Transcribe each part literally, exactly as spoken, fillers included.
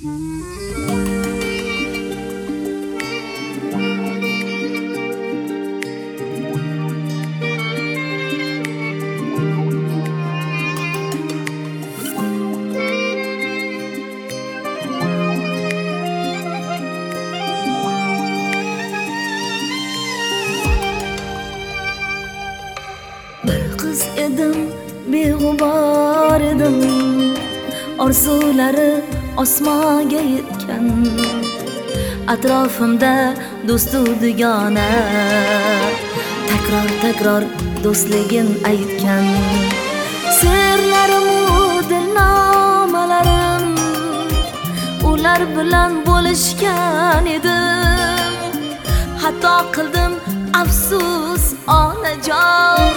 Kız edim, beg'ubor edim, orzulari osmonga yetgan. Atrofimda do'stu dugona, takror takror do'stligin aytgan. Sirlarim u dilnomalarim, ular bilan bo'lishgan edim. Xato qildim, afsus onajon.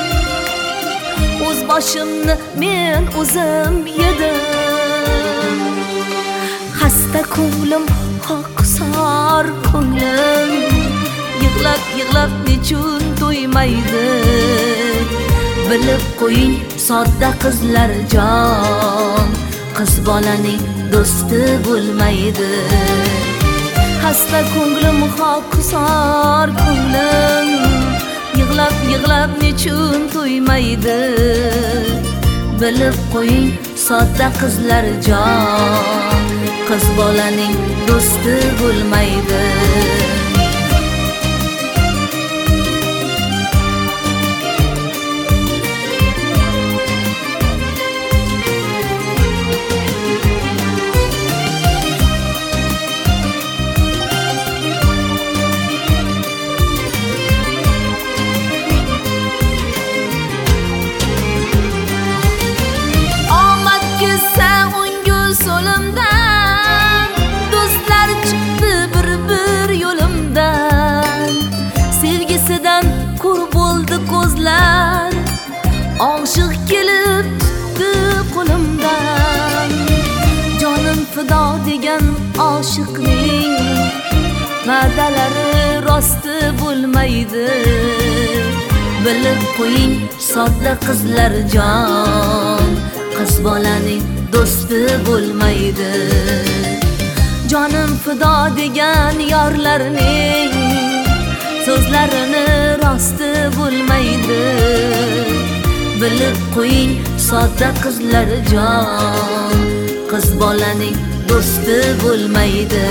O'z boshimni men o'zim yedim. Xasta ko'nglim, xoqsor ko'nglim, yig'lab yig'lab nechun to'ymaydi. Bilib qo'ying sodda qizlar jon, qiz bolaning do'sti bo'lmaydi. Xasta ko'nglim, xoqsor ko'nglim, yig'lab yig'lab nechun to'ymaydi. Bilib qo'ying sodda qizlar jon, qiz bolaning do'sti bo'lmaydi. Ko'zlar oshiq kelib tutdi qo'limdan. Jonim fido degan oshiqning va'dalari rosti bo'lmaydi. Bilib qo'ying sodda qizlar jon, qiz bolaning do'sti bo'lmaydi. Jonim fido degan yorlarning so'zlarini rosti bo'lmaydi. Bilib qo'ying sodda qizlar jon, qiz bolaning do'sti bo'lmaydi.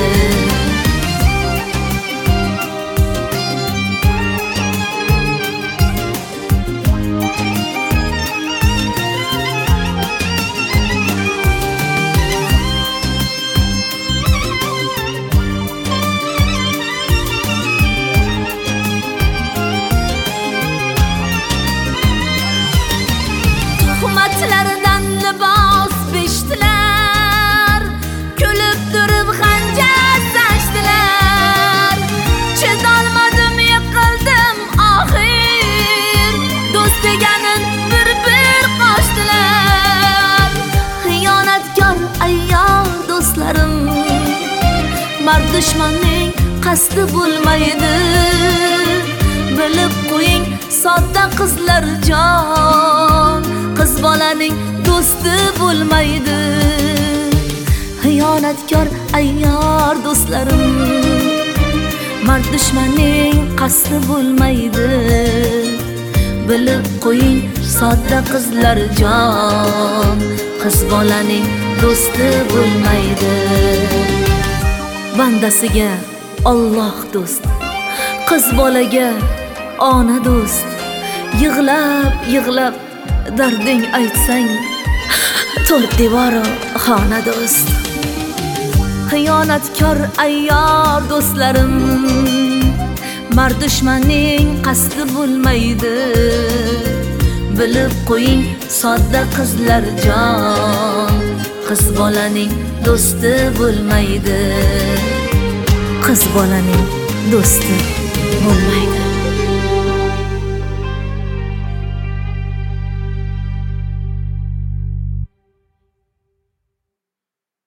Tuhmatlardan libos bichdilar, kulib turib xanjar sanchdilar. Chidolmadim, yiqildim oxir, do'st deganin bir-bir qochdilar. Xiyonatkor ayyor do'stlarim, mard dushmanning qasdi bo'lmaydi. Bilib qo'ying sodda qizlar jon, qiz bolaning do'sti bo'lmaydi. Xiyonatkor ayyor do'stlarim, mard dushmanning qasdi bo'lmaydi. Bilib qo'ying sodda qizlar jon, qiz bolaning do'sti bo'lmaydi. Bandasiga Alloh do'st, qiz bolaga ona do'st. Yig'lab yig'lab darding aytsang, to'rt devori xona do'st. Xiyonatkor ayyor do'stlarim, mard dushmanning qasdi bo'lmaydi. Bilib qo'ying sodda qizlar jon, qiz bolaning do'sti bo'lmaydi. Qiz bolaning do'sti bo'lmaydi.